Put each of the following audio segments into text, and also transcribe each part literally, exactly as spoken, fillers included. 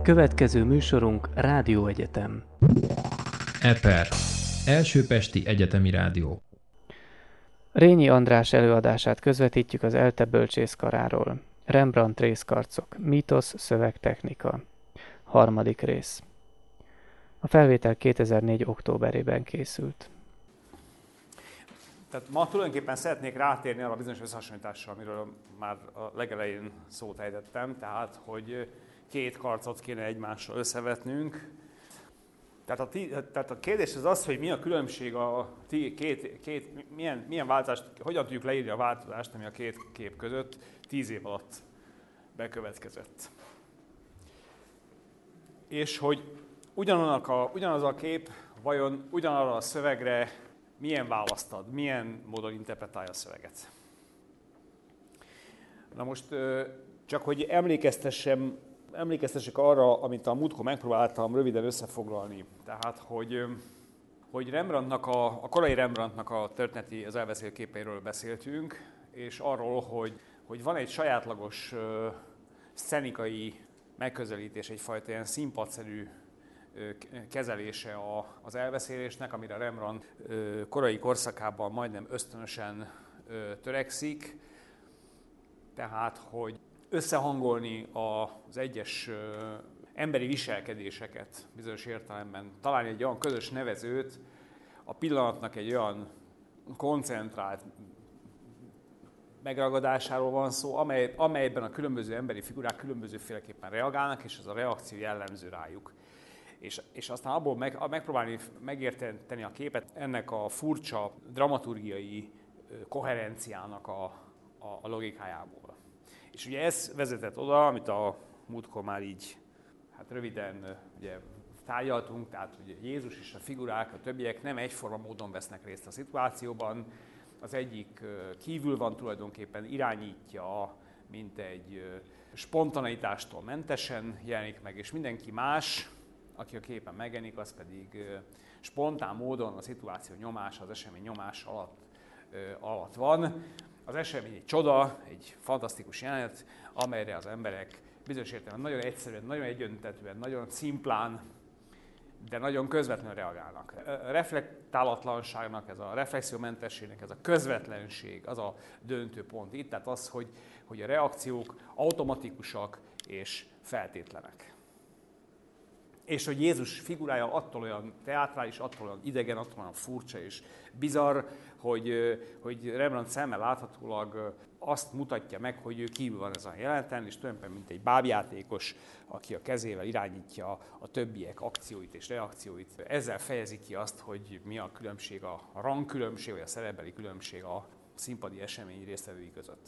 Következő műsorunk Rádióegyetem. Eper. Első pesti egyetemi rádió. Rényi András előadását közvetítjük az ELTE bölcsészkaráról. Rembrandt részkarcok. Mítosz, szövegtechnika. Harmadik rész. A felvétel kétezer-négy októberében készült. Tehát ma tulajdonképpen szeretnék rátérni arra a bizonyos összehasonlításra, amiről már a legelején szót ejtettem, tehát, hogy két karcot kéne egymással összevetnünk. Tehát a, ti, tehát a kérdés az az, hogy mi a különbség a ti, két, két milyen, milyen változást, hogyan tudjuk leírni a változást, ami a két kép között tíz év alatt bekövetkezett. És hogy ugyanannak a, ugyanaz a kép vajon ugyanarra a szövegre milyen választ ad, milyen módon interpretálja a szöveget. Na most csak hogy emlékeztessem, emlékeztessek arra, amit a múltkor megpróbáltam röviden összefoglalni. Tehát, hogy, hogy Rembrandtnak a, a korai Rembrandtnak a történeti, az elveszélt képeiről beszéltünk, és arról, hogy, hogy van egy sajátlagos uh, szcenikai megközelítés, egyfajta ilyen színpadszerű kezelése az elbeszélésnek, amire Rembrandt korai korszakában majdnem ösztönösen törekszik. Tehát, hogy összehangolni az egyes emberi viselkedéseket bizonyos értelemben, találni egy olyan közös nevezőt, a pillanatnak egy olyan koncentrált megragadásáról van szó, amely, amelyben a különböző emberi figurák különbözőféleképpen reagálnak, és ez a reakció jellemző rájuk. És, és aztán abból meg, megpróbálni megérteni a képet ennek a furcsa dramaturgiai koherenciának a, a, a logikájából. És ugye ez vezetett oda, amit a múltkor már így hát röviden ugye, tárgyaltunk, tehát ugye Jézus és a figurák, a többiek nem egyforma módon vesznek részt a szituációban. Az egyik kívül van tulajdonképpen, irányítja, mint egy spontaneitástól mentesen jelenik meg, és mindenki más, aki a képen megjelenik, az pedig spontán módon a szituáció nyomása, az esemény nyomás alatt, alatt van. Az esemény egy csoda, egy fantasztikus jelenet, amelyre az emberek bizonyos értelemben nagyon egyszerűen, nagyon egyöntetően, nagyon szimplán, de nagyon közvetlenül reagálnak. A reflektálatlanságnak, ez a reflexiómentességnek, ez a közvetlenség, az a döntő pont itt, tehát az, hogy, hogy a reakciók automatikusak és feltétlenek. És hogy Jézus figurája attól olyan teátrális, attól olyan idegen, attól olyan furcsa és bizarr, hogy, hogy Rembrandt szemmel láthatólag azt mutatja meg, hogy ő kívül van ezen a jeleneten, és tulajdonképpen mint egy bábjátékos, aki a kezével irányítja a többiek akcióit és reakcióit. Ezzel fejezi ki azt, hogy mi a különbség, a rangkülönbség, vagy a szerepbeli különbség a színpadi esemény résztvevői között.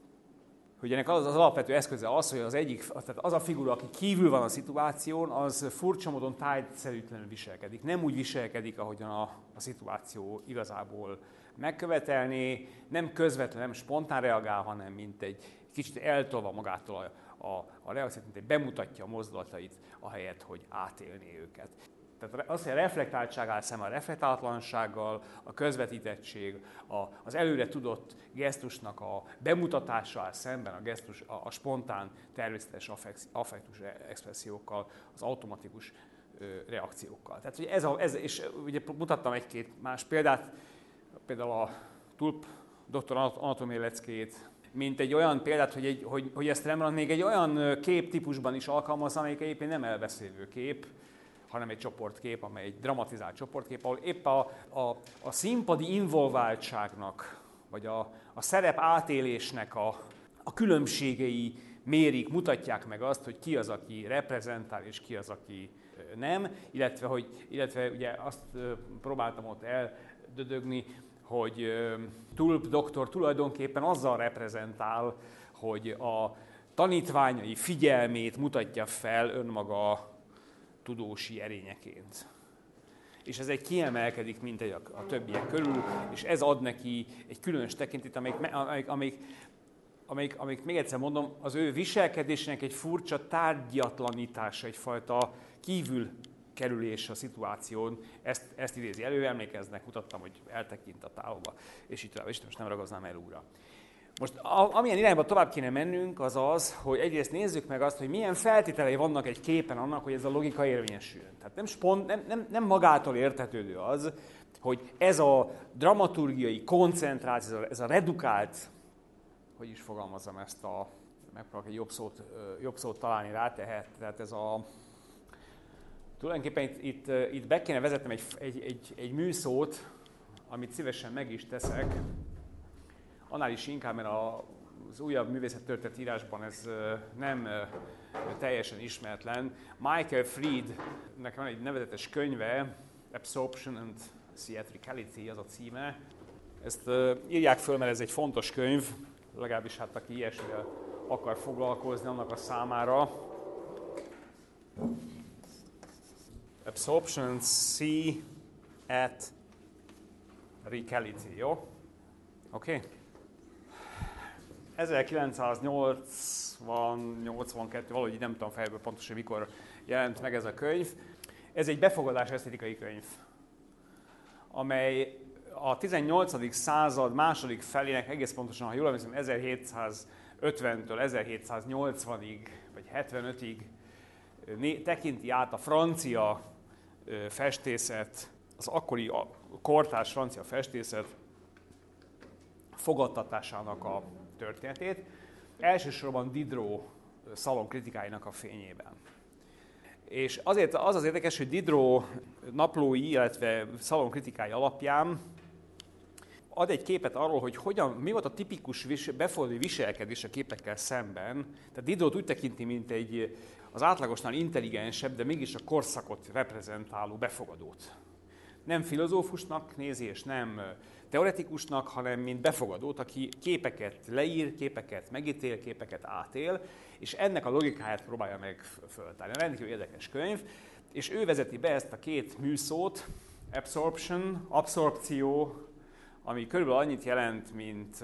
Hogy ennek az, az alapvető eszköze az, hogy az egyik, tehát az a figura, aki kívül van a szituáción, az furcsa módon tájszerűtlenül viselkedik. Nem úgy viselkedik, ahogyan a, a szituáció igazából megkövetelné, nem közvetlenül, nem spontán reagál, hanem mint egy kicsit eltolva magától a, a, a reakciót, mint egy bemutatja a mozdulatait, ahelyett, hogy átélné őket. Tehát az, hogy a reflektáltság áll szemben a reflektálatlansággal, a közvetítettség, a, az előre tudott gesztusnak a bemutatása áll szemben a, gesztus, a, a spontán, természetes affektus expressziókkal, az automatikus ö, reakciókkal. Tehát hogy ez, a, ez, és ugye mutattam egy-két más példát, például a Tulp doktor anatómiai leckét, mint egy olyan példát, hogy, egy, hogy, hogy ezt Rembrandt még egy olyan képtípusban is alkalmaz, amelyik egyébként nem elbeszélő kép, hanem egy csoportkép, amely egy dramatizált csoportkép, ahol épp a, a, a színpadi involváltságnak, vagy a, a szerep átélésnek a, a különbségei mérik, mutatják meg azt, hogy ki az, aki reprezentál, és ki az, aki nem, illetve, hogy, illetve ugye azt próbáltam ott eldödögni, hogy Tulp doktor tulajdonképpen azzal reprezentál, hogy a tanítványai figyelmét mutatja fel önmaga tudósi erényeként. És ez egy kiemelkedik, mint egy a, a többiek körül, és ez ad neki egy különös tekintét, amelyik, amelyik, amelyik, amelyik, amelyik, még egyszer mondom, az ő viselkedésének egy furcsa tárgyatlanítása, egyfajta kívül kerülés a szituáción, ezt, ezt idézi elő, emlékeznek, mutattam, hogy eltekint a távolba, és itt, és most nem ragaznám el újra. Most a, amilyen irányba tovább kéne mennünk, az az, hogy egyrészt nézzük meg azt, hogy milyen feltételei vannak egy képen annak, hogy ez a logika érvényesüljön. Tehát nem, spont, nem, nem, nem magától értetődő az, hogy ez a dramaturgiai koncentráció, ez a, ez a redukált, hogy is fogalmazom ezt a, megpróbálok egy jobb szót, jobb szót találni rá, tehát, tehát ez a, tulajdonképpen itt, itt, itt be kéne vezetnem egy, egy, egy, egy műszót, amit szívesen meg is teszek, annál is inkább, mert az újabb művészettörténet írásban ez nem teljesen ismeretlen. Michael Friednek van egy nevezetes könyve, Absorption and Theatricality az a címe. Ezt írják föl, mert ez egy fontos könyv, legalábbis hát aki ilyesmivel akar foglalkozni, annak a számára. Absorption and Theatricality, jó? Oké? Okay? ezerkilencszáznyolcvan nyolcvankettő, valahogy így nem tudom fejből pontosan mikor jelent meg ez a könyv. Ez egy befogadás esztétikai könyv, amely a tizennyolcadik század második felének egész pontosan, ha jól emlékszem, ezerhétszázötventől ezerhétszáznyolcvanig vagy hetvenötig tekinti át a francia festészet, az akkori kortárs francia festészet fogadtatásának a történetét, elsősorban Diderot szalonkritikáinak a fényében. És azért az az érdekes, hogy Diderot naplói, illetve szalonkritikai alapján ad egy képet arról, hogy hogyan, mi volt a tipikus vis, befogadó viselkedés a képekkel szemben. Tehát Diderot úgy tekinti, mint egy az átlagosnál intelligensebb, de mégis a korszakot reprezentáló befogadót. Nem filozófusnak nézi, és nem teoretikusnak, hanem mint befogadót, aki képeket leír, képeket megítél, képeket átél, és ennek a logikáját próbálja meg föltárni. Rendkívül érdekes könyv, és ő vezeti be ezt a két műszót, absorption, abszorpció, ami körülbelül annyit jelent, mint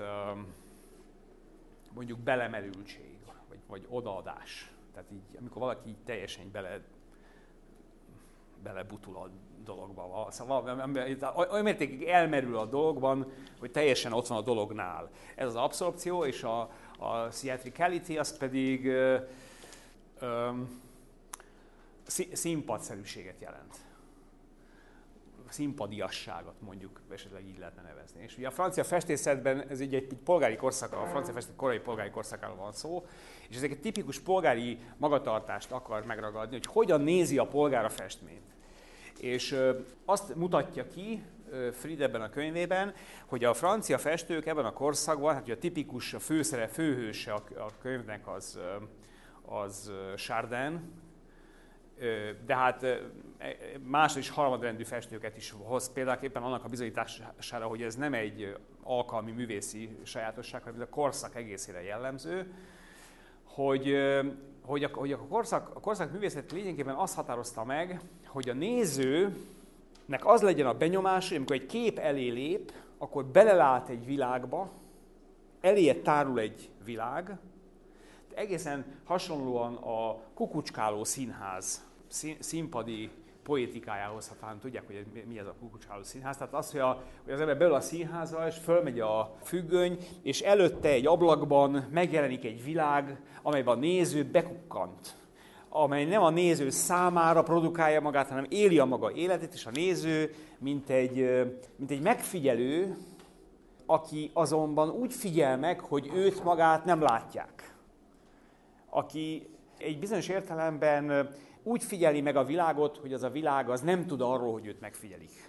mondjuk belemerültség, vagy, vagy odaadás. Tehát így, amikor valaki így teljesen így bele, belebutul a dologba. Szóval olyan mértékig elmerül a dologban, hogy teljesen ott van a dolognál. Ez az abszorpció, és a, a theatricality, az pedig ö, ö, színpadszerűséget jelent. Színpadiasságot mondjuk esetleg így lehetne nevezni. És ugye a francia festészetben ez így egy polgári korszaka, a francia festészet korai polgári korszakáról van szó, és ezek egy tipikus polgári magatartást akar megragadni, hogy hogyan nézi a polgár a festményt. És azt mutatja ki Fried ebben a könyvében, hogy a francia festők ebben a korszakban, hát ugye a tipikus, a főszere, főhőse a könyvnek az, az Chardin, de hát másod és harmadrendű festőket is hoz, például éppen annak a bizonyítására, hogy ez nem egy alkalmi művészi sajátosság, hanem ez a korszak egészére jellemző, hogy, hogy, a, hogy a, korszak, a korszak művészet lényegében azt határozta meg, hogy a nézőnek az legyen a benyomás, hogy amikor egy kép elé lép, akkor belelát egy világba, eléje tárul egy világ, egészen hasonlóan a kukucskáló színház színpadi poétikájához, ha talán tudják, hogy mi ez a kukucskáló színház. Tehát az, hogy, a, hogy az ember belül a színházba, és fölmegy a függöny, és előtte egy ablakban megjelenik egy világ, amelyben a néző bekukkant, amely nem a néző számára produkálja magát, hanem éli a maga életét, és a néző, mint egy, mint egy megfigyelő, aki azonban úgy figyel meg, hogy őt magát nem látják. Aki egy bizonyos értelemben úgy figyeli meg a világot, hogy az a világ az nem tud arról, hogy őt megfigyelik.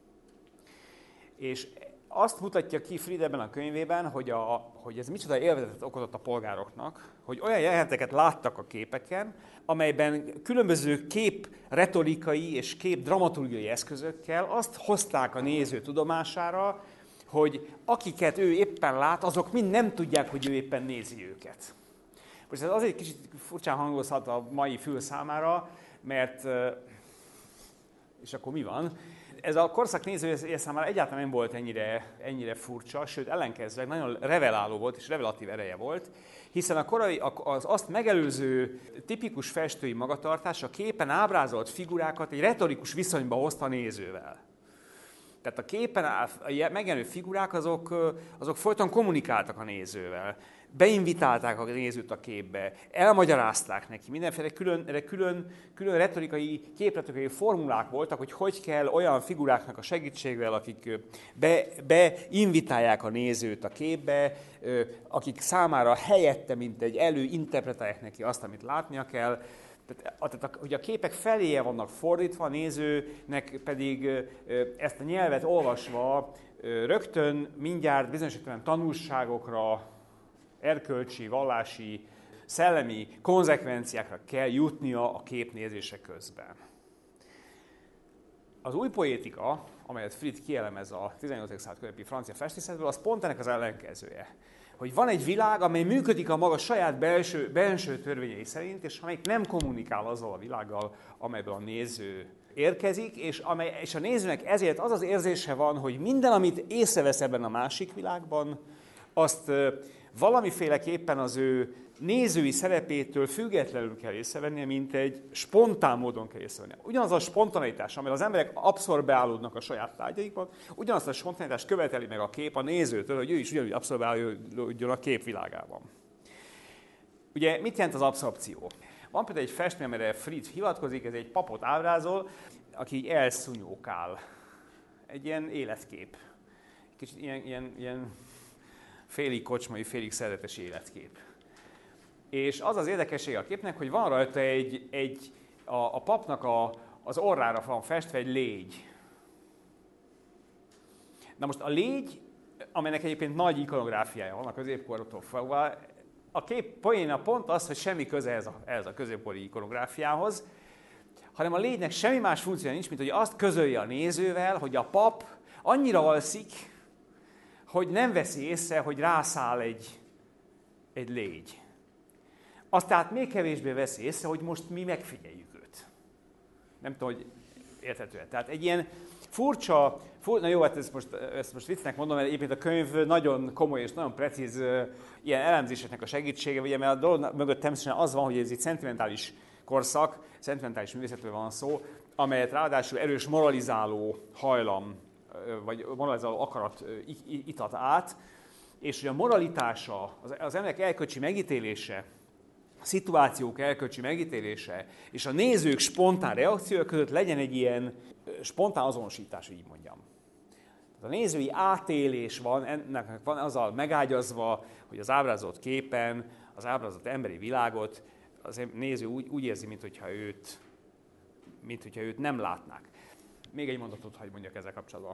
És azt mutatja ki Fried ebben a könyvében, hogy, a, hogy ez micsoda élvezetet okozott a polgároknak, hogy olyan jeleneteket láttak a képeken, amelyben különböző kép retorikai és kép dramaturgiai eszközökkel azt hozták a néző tudomására, hogy akiket ő éppen lát, azok mind nem tudják, hogy ő éppen nézi őket. Most ez azért kicsit furcsán hangozhat a mai fül számára, mert, és akkor mi van? Ez a korszak nézője számára egyáltalán nem volt ennyire, ennyire furcsa, sőt ellenkezőleg nagyon reveláló volt és revelatív ereje volt, hiszen a korai, az azt megelőző tipikus festői magatartás a képen ábrázolt figurákat egy retorikus viszonyba hozta a nézővel. Tehát a képen a megjelenő figurák azok, azok folyton kommunikáltak a nézővel. Beinvitálták a nézőt a képbe, elmagyarázták neki, mindenféle külön, külön, külön retorikai, képretorikai formulák voltak, hogy hogy kell olyan figuráknak a segítségével, akik be, beinvitálják a nézőt a képbe, akik számára helyette, mint egy elő, interpretálják neki azt, amit látnia kell. Tehát, hogy a képek feléje vannak fordítva, a nézőnek pedig ezt a nyelvet olvasva rögtön mindjárt bizonyos tanulságokra, erkölcsi, vallási, szellemi konzekvenciákra kell jutnia a kép nézése közben. Az új poétika, amelyet Fried kielemez a tizennyolcadik század közepi francia festészetből, az pont ennek az ellenkezője. Hogy van egy világ, amely működik a maga saját belső, belső törvényei szerint, és amelyik nem kommunikál azzal a világgal, amelyből a néző érkezik, és, amely, és a nézőnek ezért az az érzése van, hogy minden, amit észrevesz ebben a másik világban, azt valamiféleképpen az ő nézői szerepétől függetlenül kell észrevennie, mint egy spontán módon kell észrevennie. Ugyanaz a spontaneitás, amivel az emberek abszorbálódnak a saját tárgyaikban, ugyanazt a spontanitást követeli meg a kép a nézőtől, hogy ő is ugyanúgy abszorbálódjon a képvilágában. Ugye mit jelent az abszorpció? Van például egy festmény, amire Fried hivatkozik, ez egy papot ábrázol, aki így elszúnyókál. Egy ilyen életkép. Kicsit ilyen, ilyen, ilyen félig kocsmai, félig szeretetes életkép. És az az érdekessége a képnek, hogy van rajta egy, egy a, a papnak a, az orrára van festve egy légy. Na most a légy, amelynek egyébként nagy ikonográfiája van a középkortól fogva, a kép poéna pont az, hogy semmi köze ehhez a, ehhez a középkori ikonográfiához, hanem a légynek semmi más funkciója nincs, mint hogy azt közölje a nézővel, hogy a pap annyira alszik, hogy nem veszi észre, hogy rászáll egy, egy légy. Azt tehát még kevésbé veszi észre, hogy most mi megfigyeljük őt. Nem tudom, hogy érthető-e. Tehát egy ilyen furcsa, fur, na jó, hát ezt most, ezt most viccnek mondom, mert egyébként a könyv nagyon komoly és nagyon precíz ilyen elemzéseknek a segítsége, ugye, mert a dolog mögött természetesen az van, hogy ez egy szentimentális korszak, szentimentális művészetről van szó, amelyet ráadásul erős moralizáló hajlam, vagy moralizáló akarat itat át, és hogy a moralitása, az emberek elkölcsi megítélése, a szituációk elkölcsi megítélése, és a nézők spontán reakciója között legyen egy ilyen spontán azonosítás, hogy így mondjam. A nézői átélés van, ennek van azzal megágyazva, hogy az ábrázolt képen, az ábrázolt emberi világot az néző úgy, úgy érzi, mintha őt, mintha őt nem látnák. Még egy mondatot hagy mondjak ezzel kapcsolatban.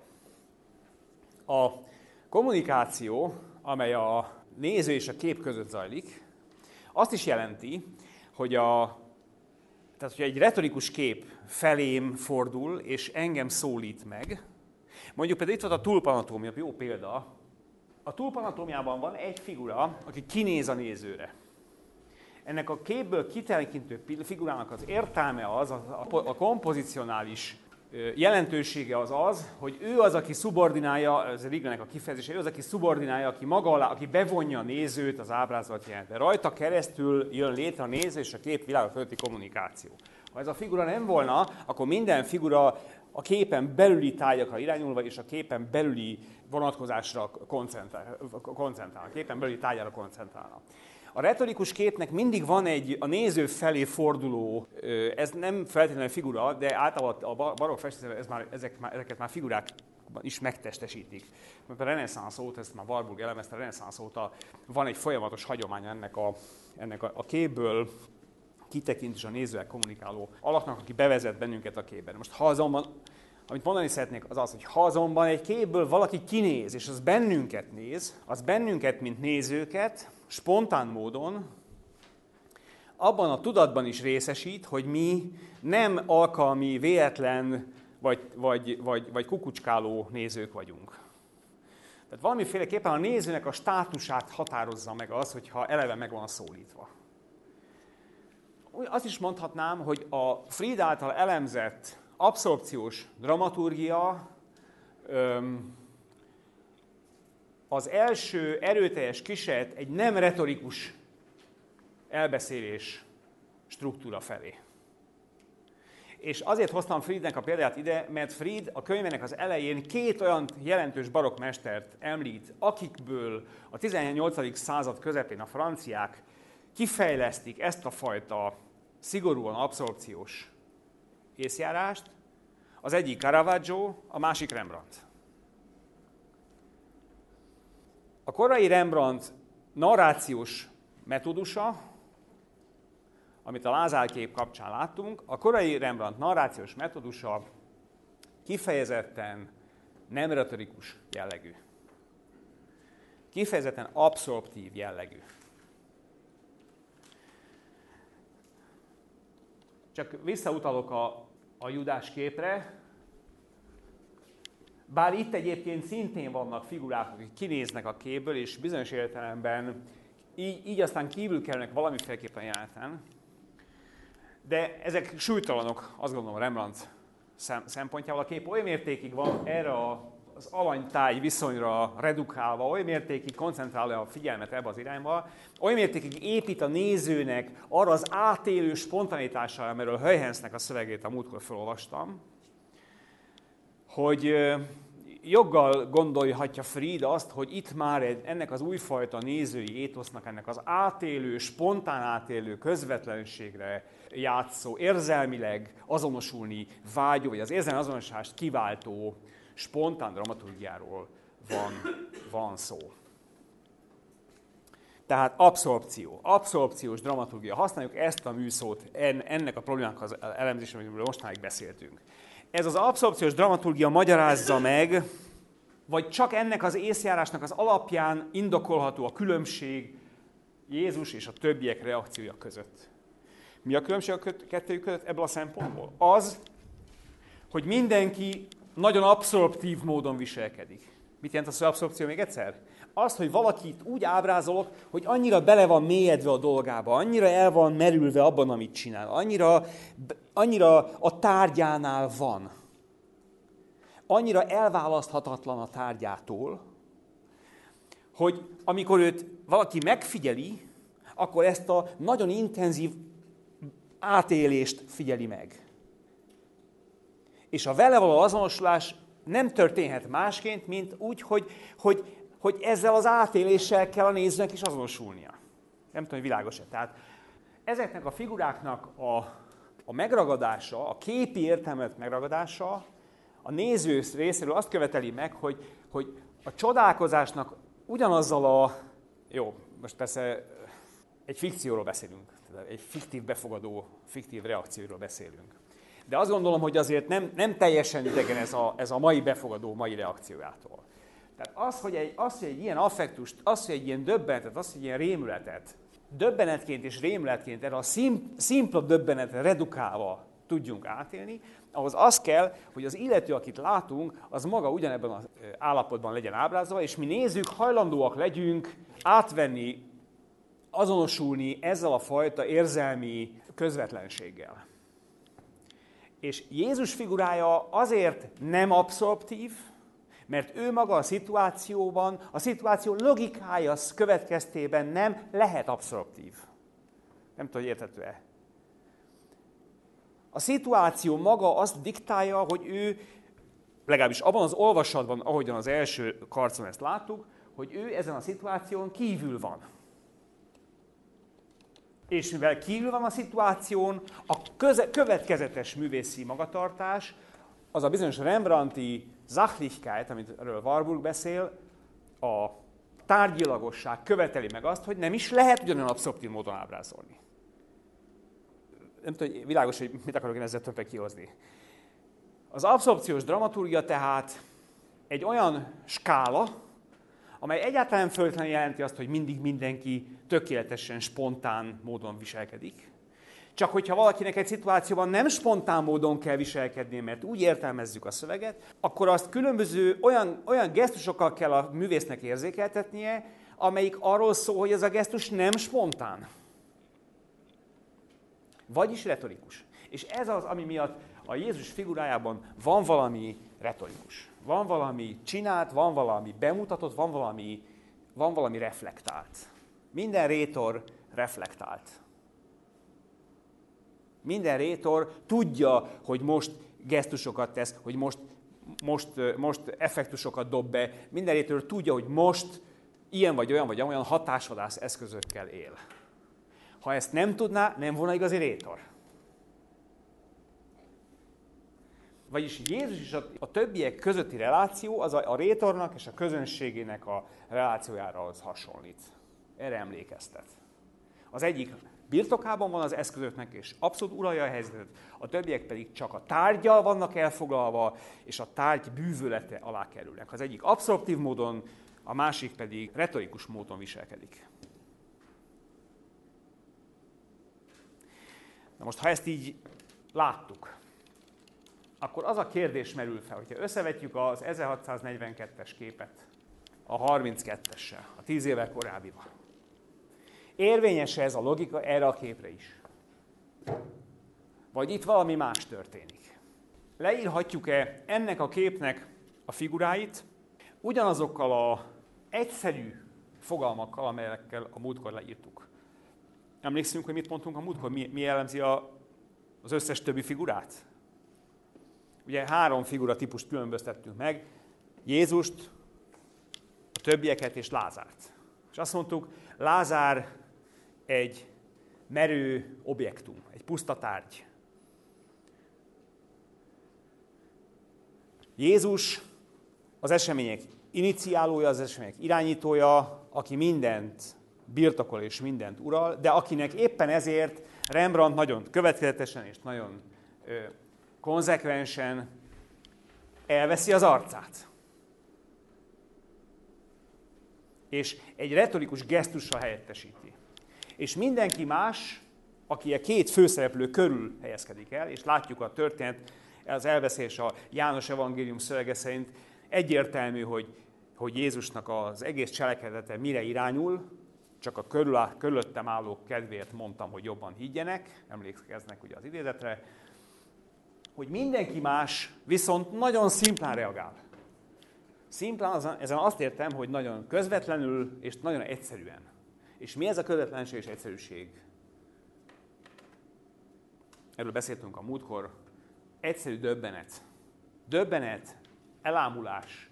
A kommunikáció, amely a néző és a kép között zajlik, azt is jelenti, hogy, a, tehát, hogy egy retorikus kép felém fordul, és engem szólít meg. Mondjuk például itt van a tulpanatómia, jó példa. A tulpanatómiában van egy figura, aki kinéz a nézőre. Ennek a képből kitekintető figurának az értelme az, a, a kompozicionális jelentősége az az, hogy ő az, aki szubordinálja, ez Wignernek a kifejezése, ő az, aki szubordinálja, aki maga alá, aki bevonja a nézőt az ábrázolat jelentbe. Rajta keresztül jön létre a néző és a kép világa közötti kommunikáció. Ha ez a figura nem volna, akkor minden figura a képen belüli tárgyakra irányulva és a képen belüli vonatkozásra koncentrál, koncentrál a képen belüli tárgyára koncentrálna. A retorikus képnek mindig van egy a néző felé forduló, ez nem feltétlenül figura, de általában a barokk festészetben ez már, ezek már, ezeket már figurák is megtestesítik. Mert a reneszánsz óta, ezt már Warburg elemezte, a reneszánsz óta van egy folyamatos hagyomány ennek a, ennek a, a képből kitekint és a nézővel kommunikáló alaknak, aki bevezet bennünket a képben. Most ha azonban, amit mondani szeretnék, az az, hogy ha azonban egy képből valaki kinéz, és az bennünket néz, az bennünket, mint nézőket, spontán módon, abban a tudatban is részesít, hogy mi nem alkalmi, véletlen vagy, vagy, vagy, vagy kukucskáló nézők vagyunk. Tehát valamiféleképpen a nézőnek a státusát határozza meg az, hogyha eleve meg van szólítva. Azt is mondhatnám, hogy a Fried által elemzett abszorpciós dramaturgia öm, az első erőteljes kísérlet egy nem retorikus elbeszélés struktúra felé. És azért hoztam Friednek a példáját ide, mert Fried a könyvének az elején két olyan jelentős barokk mestert említ, akikből a tizennyolcadik század közepén a franciák kifejlesztik ezt a fajta szigorúan abszorpciós észjárást. Az egyik Caravaggio, a másik Rembrandt. A korai Rembrandt narrációs metódusa, amit a Lázár-kép kapcsán láttunk, a korai Rembrandt narrációs metódusa kifejezetten nem retorikus jellegű. Kifejezetten abszorptív jellegű. Csak visszautalok a, a Judás képre, bár itt egyébként szintén vannak figurák, akik kinéznek a képből, és bizonyos értelemben így, így aztán kívül kerülnek valamiféleképpen jeleneten, de ezek súlytalanok, azt gondolom, Rembrandt szempontjából. A kép oly mértékig van erre az alany-táj viszonyra redukálva, oly mértékig koncentrálja a figyelmet ebbe az irányba, oly mértékig épít a nézőnek arra az átélő spontanitásra, amiről Huygens-nek a szövegét a múltkor felolvastam, hogy joggal gondolhatja Fried azt, hogy itt már egy, ennek az újfajta nézői étosznak, ennek az átélő, spontán átélő, közvetlenségre játszó, érzelmileg azonosulni vágyó, vagy az érzelmi azonosulást kiváltó spontán dramaturgiáról van, van szó. Tehát abszorpció, abszorpciós dramaturgia. Használjuk ezt a műszót ennek a problémának az elemzésre, amiről mostanáig beszéltünk. Ez az abszorpciós dramaturgia magyarázza meg, vagy csak ennek az észjárásnak az alapján indokolható a különbség Jézus és a többiek reakciója között. Mi a különbség a kettőjük között ebből a szempontból? Az, hogy mindenki nagyon abszorptív módon viselkedik. Mit jelent az, hogy abszorpció még egyszer? Az, hogy valakit úgy ábrázolok, hogy annyira bele van mélyedve a dolgába, annyira el van merülve abban, amit csinál, annyira, annyira a tárgyánál van, annyira elválaszthatatlan a tárgyától, hogy amikor őt valaki megfigyeli, akkor ezt a nagyon intenzív átélést figyeli meg. És a vele való azonosulás nem történhet másként, mint úgy, hogy, hogy, hogy ezzel az átéléssel kell a nézőnek is azonosulnia. Nem tudom, hogy világos-e. Tehát ezeknek a figuráknak a, a megragadása, a képi értelmet megragadása a néző részéről azt követeli meg, hogy, hogy a csodálkozásnak ugyanazzal a... Jó, most persze egy fikcióról beszélünk, egy fiktív befogadó, fiktív reakcióról beszélünk. De azt gondolom, hogy azért nem, nem teljesen idegen ez a, ez a mai befogadó, mai reakciójától. Tehát az, hogy egy, az, hogy egy ilyen affektust, az, hogy egy ilyen döbbenetet, az, hogy egy ilyen rémületet, döbbenetként és rémületként erre a szim, szimpla döbbenetre redukálva tudjunk átélni, ahhoz az kell, hogy az illető, akit látunk, az maga ugyanebben az állapotban legyen ábrázolva, és mi nézzük, hajlandóak legyünk átvenni, azonosulni ezzel a fajta érzelmi közvetlenséggel. És Jézus figurája azért nem abszorptív, mert ő maga a szituációban, a szituáció logikája következtében nem lehet abszorptív. Nem tudom, hogy érthető-e. A szituáció maga azt diktálja, hogy ő, legalábbis abban az olvasatban, ahogyan az első karcon ezt láttuk, hogy ő ezen a szituáción kívül van. És mivel kívül van a szituáción, a köze- következetes művészi magatartás, az a bizonyos Rembrandti Sachlichkeit, amiről Warburg beszél, a tárgyilagosság követeli meg azt, hogy nem is lehet ugyanolyan abszorptív módon ábrázolni. Nem tudom, hogy világos, hogy mit akarok én ezzel többet kihozni. Az abszorpciós dramaturgia tehát egy olyan skála, amely egyáltalán föltétlenül jelenti azt, hogy mindig mindenki tökéletesen, spontán módon viselkedik. Csak hogyha valakinek egy szituációban nem spontán módon kell viselkednie, mert úgy értelmezzük a szöveget, akkor azt különböző olyan, olyan gesztusokkal kell a művésznek érzékeltetnie, amelyik arról szól, hogy ez a gesztus nem spontán. Vagyis retorikus. És ez az, ami miatt a Jézus figurájában van valami retorikus. Van valami csinált, van valami bemutatott, van valami, van valami reflektált. Minden rétor reflektált. Minden rétor tudja, hogy most gesztusokat tesz, hogy most, most, most effektusokat dob be. Minden rétor tudja, hogy most ilyen vagy olyan vagy olyan hatásvadász eszközökkel él. Ha ezt nem tudná, nem volna igazi rétor. Vagyis Jézus és a, a többiek közötti reláció az a, a rétornak és a közönségének a relációjára az hasonlít. Erre emlékeztet. Az egyik birtokában van az eszközöknek, és abszolút uralja a helyzetet, a többiek pedig csak a tárggyal vannak elfoglalva, és a tárgy bűvölete alá kerülnek. Az egyik abszorptív módon, a másik pedig retorikus módon viselkedik. Na most, ha ezt így láttuk, akkor az a kérdés merül fel, hogyha összevetjük az ezerhatszáznegyvenkettes képet a harminckettessel, a tíz évvel korábbival. Érvényes ez a logika erre a képre is? Vagy itt valami más történik? Leírhatjuk-e ennek a képnek a figuráit ugyanazokkal az egyszerű fogalmakkal, amelyekkel a múltkor leírtuk? Emlékszünk, hogy mit mondtunk a múltkor? Mi, mi jellemzi a, az összes többi figurát? Ugye három figura típust különböztettünk meg, Jézust, a többieket és Lázárt. És azt mondtuk, Lázár egy merő objektum, egy puszta tárgy. Jézus az események iniciálója, az események irányítója, aki mindent birtokol és mindent ural, de akinek éppen ezért Rembrandt nagyon következetesen és nagyon ö, konzekvensen elveszi az arcát. És egy retorikus gesztussal helyettesíti. És mindenki más, aki a két főszereplő körül helyezkedik el, és látjuk a történet, az elveszés a János evangélium szövege szerint egyértelmű, hogy, hogy Jézusnak az egész cselekedete mire irányul, csak a körül, körülöttem állók kedvéért mondtam, hogy jobban higgyenek, emlékeznek ugye az idézetre, hogy mindenki más viszont nagyon szimplán reagál. Szimplán, ezen azt értem, hogy nagyon közvetlenül és nagyon egyszerűen. És mi ez a közvetlenség és egyszerűség? Erről beszéltünk a múltkor. Egyszerű döbbenet. Döbbenet, elámulás,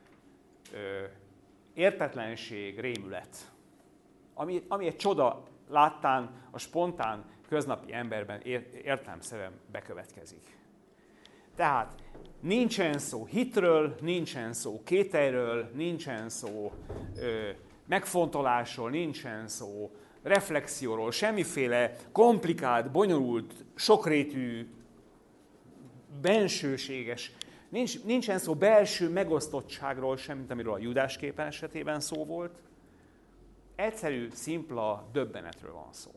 értetlenség, rémület. Ami, ami egy csoda láttán a spontán, köznapi emberben értelemszerűen bekövetkezik. Tehát nincsen szó hitről, nincsen szó kételyről, nincsen szó ö, megfontolásról, nincsen szó reflexióról, semmiféle komplikált, bonyolult, sokrétű, bensőséges, nincs, nincsen szó belső megosztottságról sem, mint amiről a Judás képen esetében szó volt. Egyszerű, szimpla döbbenetről van szó.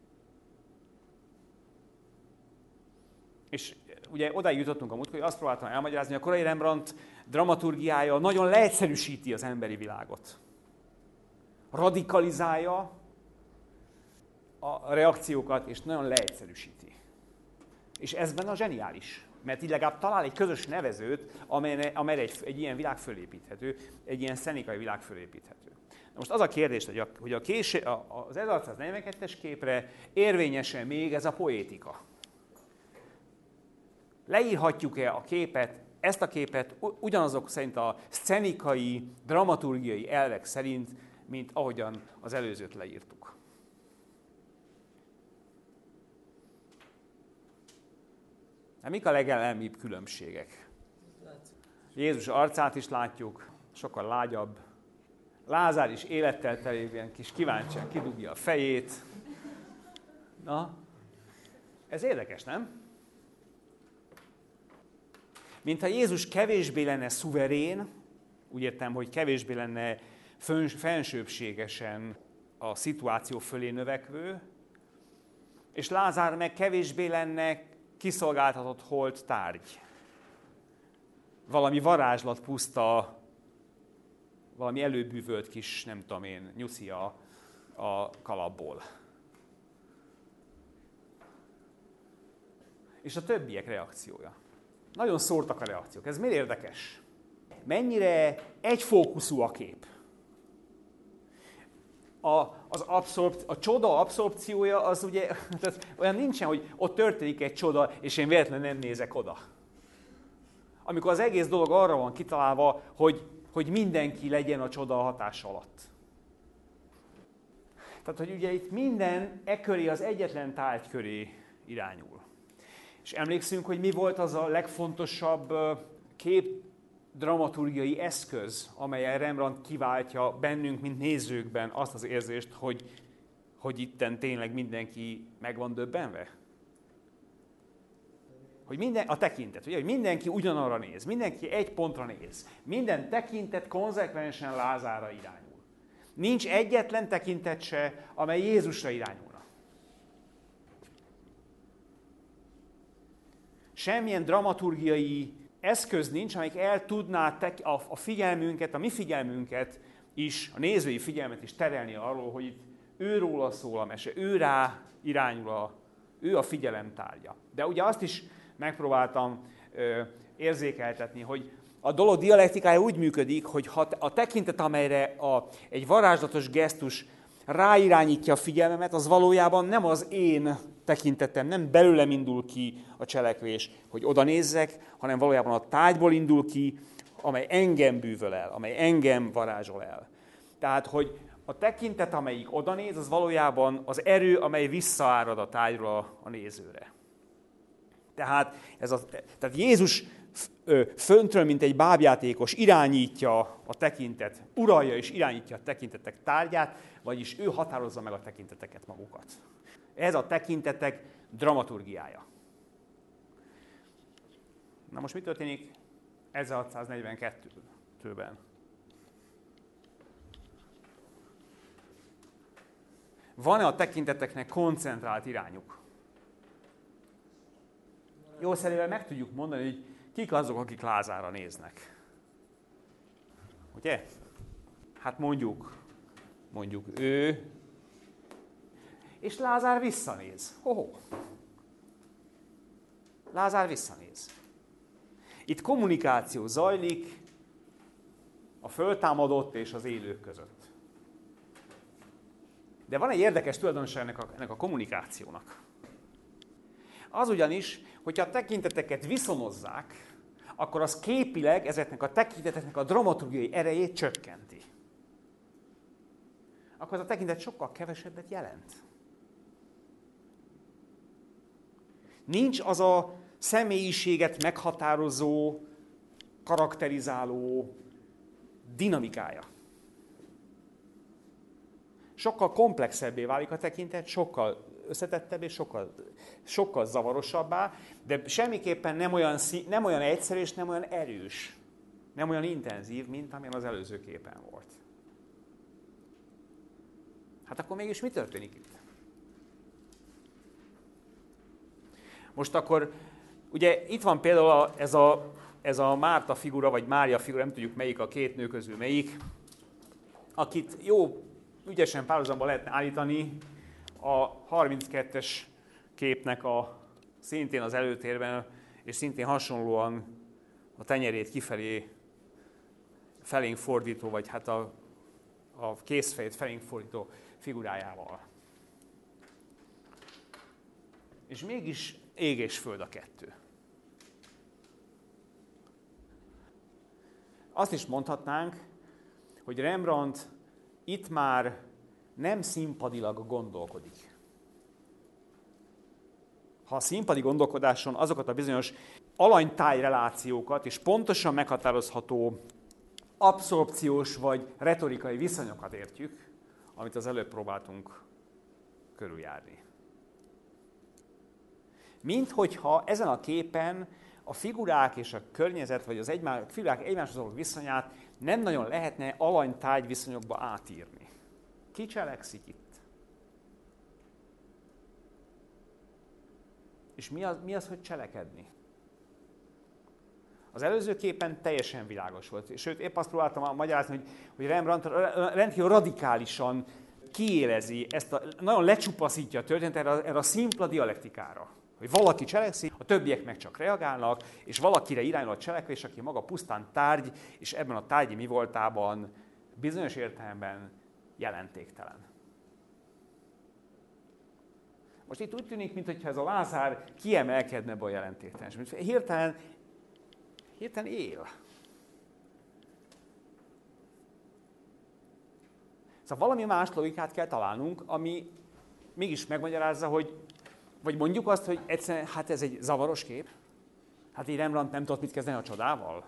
És ugye odáig jutottunk a múltkor, hogy azt próbáltam elmagyarázni, hogy a korai Rembrandt dramaturgiája nagyon leegyszerűsíti az emberi világot. Radikalizálja a reakciókat, és nagyon leegyszerűsíti. És ez benne a zseniális, mert így legalább talál egy közös nevezőt, amelyre, amelyre egy, egy ilyen világ fölépíthető, egy ilyen szenikai világ fölépíthető. Na most az a kérdés, hogy, a, hogy a késő, a, az ezerhatszáznegyvenkettes képre érvényesen még ez a poétika. Leírhatjuk-e a képet, ezt a képet ugyanazok szerint a szcenikai, dramaturgiai elvek szerint, mint ahogyan az előzőt leírtuk? Hát mik a legelemibb különbségek? Jézus arcát is látjuk, sokkal lágyabb. Lázár is élettel telében kis kíváncsian kidugja a fejét. Na, ez érdekes, nem? Mintha Jézus kevésbé lenne szuverén, úgy értem, hogy kevésbé lenne fensőbbségesen a szituáció fölé növekvő, és Lázár meg kevésbé lenne kiszolgáltatott holt tárgy. Valami varázslat puszta, valami előbűvölt kis, nem tudom én, nyuszi a, a kalapból. És a többiek reakciója. Nagyon szórtak a reakciók. Ez miért érdekes? Mennyire egyfókuszú a kép? A, az abszorb, a csoda abszorpciója az ugye, tehát olyan nincsen, hogy ott történik egy csoda, és én véletlenül nem nézek oda. Amikor az egész dolog arra van kitalálva, hogy, hogy mindenki legyen a csoda hatása alatt. Tehát, hogy ugye itt minden e köré, az egyetlen tárgy köré irányul. És emlékszünk, hogy mi volt az a legfontosabb kép dramaturgiai eszköz, amelyen Rembrandt kiváltja bennünk, mint nézőkben azt az érzést, hogy, hogy itten tényleg mindenki meg van döbbenve? Hogy minden, a tekintet, ugye, hogy mindenki ugyanarra néz, mindenki egy pontra néz. Minden tekintet konzekvensen Lázárra irányul. Nincs egyetlen tekintet se, amely Jézusra irányulna. Semmilyen dramaturgiai eszköz nincs, amelyik el tudná tek- a, a figyelmünket, a mi figyelmünket is, a nézői figyelmet is terelni arról, hogy itt őróla szól a mese, ő rá irányul, a, ő a figyelem tárgya. De ugye azt is megpróbáltam ö, érzékeltetni, hogy a dolog dialektikája úgy működik, hogy ha a tekintet, amelyre a, egy varázslatos gesztus ráirányítja a figyelmemet, az valójában nem az én tekintetem, nem belőlem indul ki a cselekvés, hogy oda nézzek, hanem valójában a tárgyból indul ki, amely engem bűvöl el, amely engem varázsol el. Tehát, hogy a tekintet, amelyik oda néz, az valójában az erő, amely visszaárad a tárgyról a, a nézőre. Tehát, ez a, tehát Jézus föntről, mint egy bábjátékos irányítja a tekintet, uralja és irányítja a tekintetek tárgyát, vagyis ő határozza meg a tekinteteket magukat. Ez a tekintetek dramaturgiája. Na most mi történik ezerhatszáznegyvenkettőben? Van-e a tekinteteknek koncentrált irányuk? Jó szerűen meg tudjuk mondani, hogy kik azok, akik Lázárra néznek. Ugye? Hát mondjuk, mondjuk ő, és Lázár visszanéz. Hoho. Lázár visszanéz. Itt kommunikáció zajlik a föltámadott és az élők között. De van egy érdekes tulajdonság ennek a, ennek a kommunikációnak. Az ugyanis, hogyha a tekinteteket viszonozzák, akkor az képileg ezeknek a tekinteteknek a dramaturgiai erejét csökkenti. Akkor az a tekintet sokkal kevesebbet jelent. Nincs az a személyiséget meghatározó, karakterizáló dinamikája. Sokkal komplexebbé válik a tekintet, sokkal összetettebb és sokkal, sokkal zavarosabbá, de semmiképpen nem olyan, nem olyan egyszerű és nem olyan erős, nem olyan intenzív, mint amilyen az előző képen volt. Hát akkor mégis mi történik itt? Most akkor, ugye itt van például a, ez, a, ez a Márta figura, vagy Mária figura, nem tudjuk melyik a két nő közül melyik, akit jó, ügyesen párhuzamba lehetne állítani a harminckettes képnek a, szintén az előtérben, és szintén hasonlóan a tenyerét kifelé felénk fordító, vagy hát a, a kézfejét felénk fordító figurájával. És mégis ég és föld a kettő. Azt is mondhatnánk, hogy Rembrandt itt már nem színpadilag gondolkodik. Ha a színpadi gondolkodáson azokat a bizonyos alany-táj-relációkat és pontosan meghatározható abszorpciós vagy retorikai viszonyokat értjük, amit az előbb próbáltunk körüljárni. Minthogyha ezen a képen a figurák és a környezet, vagy az egymás, a figurák egymáshoz való viszonyát nem nagyon lehetne alany-táj viszonyokba átírni. Ki cselekszik itt? És mi az, mi az, hogy cselekedni? Az előző képen teljesen világos volt. Sőt, épp azt próbáltam magyarázni, hogy, hogy Rembrandt rendkívül radikálisan kiélezi, ezt a, nagyon lecsupaszítja a történetet erre, erre a szimpla dialektikára. Hogy valaki cselekszik, a többiek meg csak reagálnak, és valakire irányul a cselekvés, aki maga pusztán tárgy, és ebben a tárgyi mi voltában bizonyos értelemben jelentéktelen. Most itt úgy tűnik, mintha ez a Lázár kiemelkedne be a jelentéktelenség. Hirtelen, hirtelen él. Szóval valami más logikát kell találnunk, ami mégis megmagyarázza, hogy, vagy mondjuk azt, hogy egyszerűen, hát ez egy zavaros kép. Hát így Rembrandt nem tudott mit kezdeni a csodával.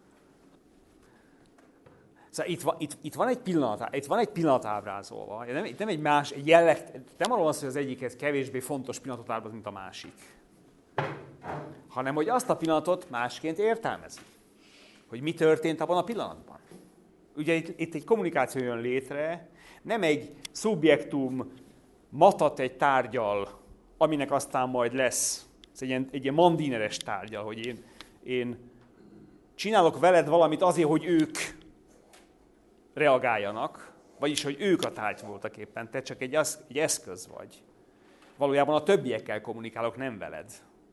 Szóval itt van, itt, itt van egy pillanat, itt van egy pillanat ábrázolva. Nem, itt nem egy más, egy jelleg, nem arról van szó, hogy az egyikhez kevésbé fontos pillanatot ábrázolt, mint a másik. Hanem, hogy azt a pillanatot másként értelmezi. Hogy mi történt abban a pillanatban. Ugye itt, itt egy kommunikáció jön létre, nem egy szubjektum matat egy tárgyal, aminek aztán majd lesz. Ez egy ilyen, egy ilyen mandineres tárgyal, hogy én, én csinálok veled valamit azért, hogy ők reagáljanak, vagyis, hogy ők a tárgy voltak éppen, te csak egy, az, egy eszköz vagy. Valójában a többiekkel kommunikálok, nem veled.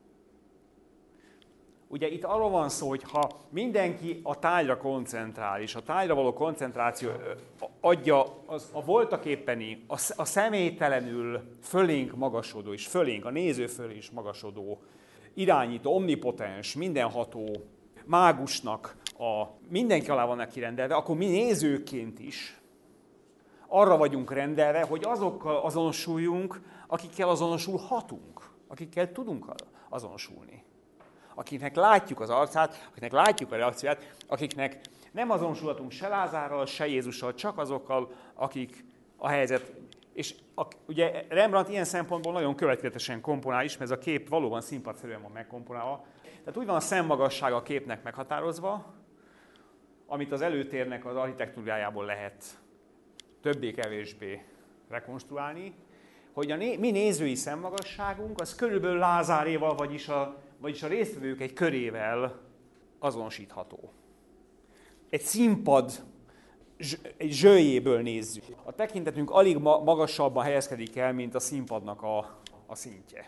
Ugye itt arról van szó, hogy ha mindenki a tárgyra koncentrál, és a tárgyra való koncentráció adja az, a voltaképpeni, a, a személytelenül fölénk magasodó, és fölénk, a néző fölé is magasodó, irányító, omnipotens, mindenható mágusnak a mindenki alá vannak kirendelve, akkor mi nézőként is arra vagyunk rendelve, hogy azokkal azonosuljunk, akikkel azonosulhatunk, akikkel tudunk azonosulni. Akiknek látjuk az arcát, akiknek látjuk a reakcióját, akiknek nem azonosulhatunk se Lázárral, se Jézussal, csak azokkal, akik a helyzet. És a, ugye Rembrandt ilyen szempontból nagyon következetesen komponál is, mert ez a kép valóban színpadszerűen van megkomponálva. Tehát úgy van a szemmagassága a képnek meghatározva, amit az előtérnek az architektúrájából lehet többé-kevésbé rekonstruálni, hogy a né- mi nézői szemmagasságunk az körülbelül Lázáréval, vagyis a, vagyis a résztvevők egy körével azonosítható. Egy színpad egy zsőjéből nézzük. A tekintetünk alig magasabban helyezkedik el, mint a színpadnak a, a szintje.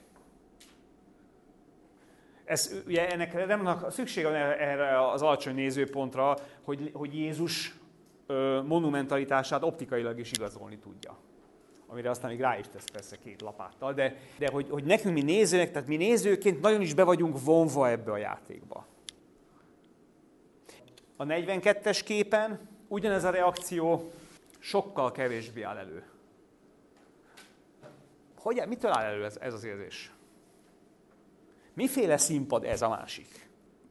Ez, ugye ennek nem szükség van erre az alacsony nézőpontra, hogy, hogy Jézus ö, monumentalitását optikailag is igazolni tudja. Amire aztán még rá is tesz persze két lapáttal, de, de hogy, hogy nekünk mi nézőnek, tehát mi nézőként nagyon is be vagyunk vonva ebbe a játékba. A negyvenkettes képen ugyanez a reakció sokkal kevésbé áll elő. Hogy, mitől áll elő ez, ez az érzés? Miféle színpad ez a másik?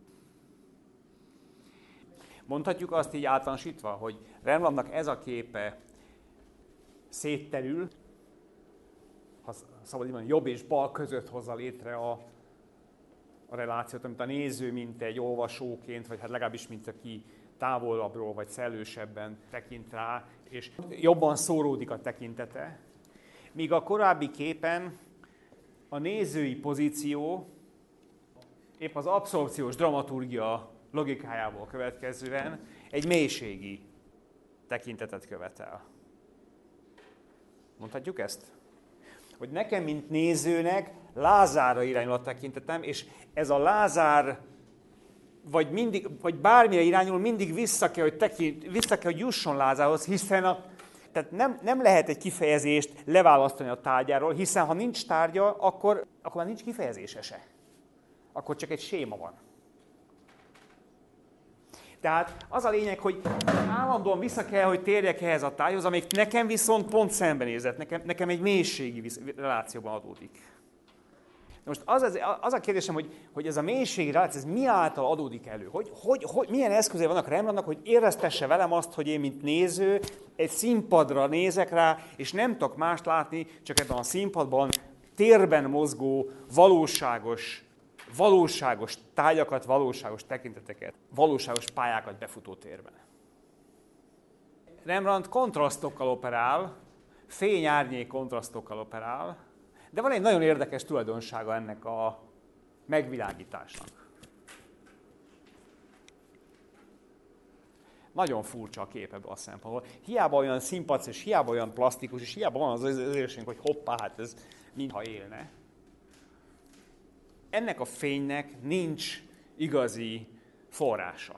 Mondhatjuk azt így általánosítva, hogy Rembrandtnak ez a képe szétterül, ha szabad így mondani, jobb és bal között hozza létre a, a relációt, amit a néző, mint egy olvasóként, vagy hát legalábbis mint aki távolabbról vagy szellősebben tekint rá, és jobban szóródik a tekintete. Míg a korábbi képen a nézői pozíció épp az abszorpciós dramaturgia logikájából következően egy mélységi tekintetet követel. Mondhatjuk ezt? Hogy nekem, mint nézőnek, Lázárra irányul a tekintetem, és ez a Lázár, vagy, mindig, vagy bármire irányul, mindig vissza kell, hogy, tekint, vissza kell, hogy jusson Lázárhoz, hiszen a, tehát nem, nem lehet egy kifejezést leválasztani a tárgyáról, hiszen ha nincs tárgya, akkor, akkor már nincs kifejezése se. Akkor csak egy séma van. Tehát az a lényeg, hogy állandóan vissza kell, hogy térjek ehhez a tárgyhoz, amelyik nekem viszont pont szembenézett, nekem, nekem egy mélységi relációban adódik. Most az, az, az a kérdésem, hogy, hogy ez a mélységi reláció, ez mi által adódik elő? Hogy, hogy, hogy, milyen eszközei vannak Rembrandtnak, hogy éreztesse velem azt, hogy én, mint néző, egy színpadra nézek rá, és nem tudok mást látni, csak ebben a színpadban térben mozgó, valóságos, valóságos tárgyakat, valóságos tekinteteket, valóságos pályákat befutó térben. Rembrandt kontrasztokkal operál, fény-árnyék kontrasztokkal operál, de van egy nagyon érdekes tulajdonsága ennek a megvilágításnak. Nagyon furcsa a kép ebből a szempontból. Hiába olyan színpadsz, és hiába olyan plastikus, és hiába van az érzésünk, hogy hoppá, hát ez mintha élne. Ennek a fénynek nincs igazi forrása.